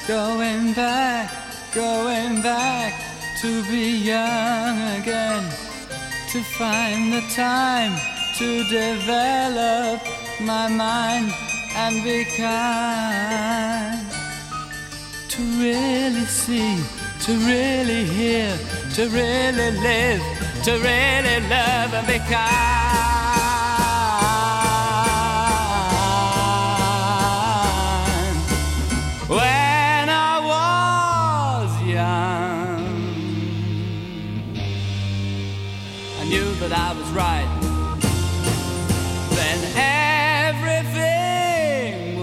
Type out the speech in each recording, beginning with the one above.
going back to be young again, to find the time to develop my mind and be kind, to really see, to really hear, to really live, to really love and be kind. When I was young, I knew that I was right. Then everything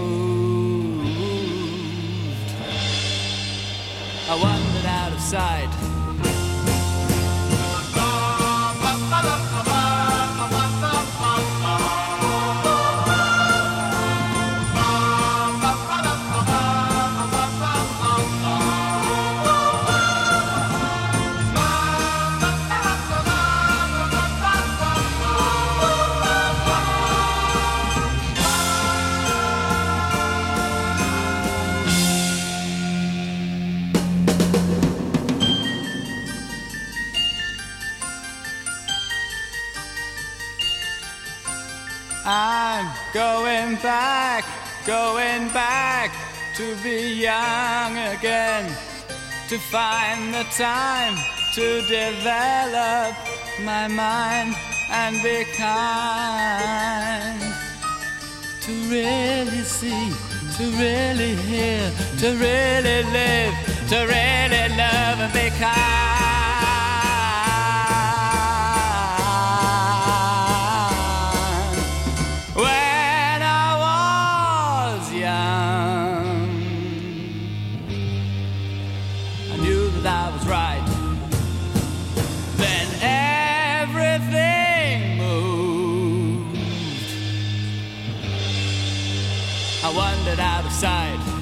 moved. I wandered out of sight. I'm going back to be young again, to find the time to develop my mind and be kind, to really see, to really hear, to really live, to really love and be kind. I was right. Then everything moved. I wandered out of sight.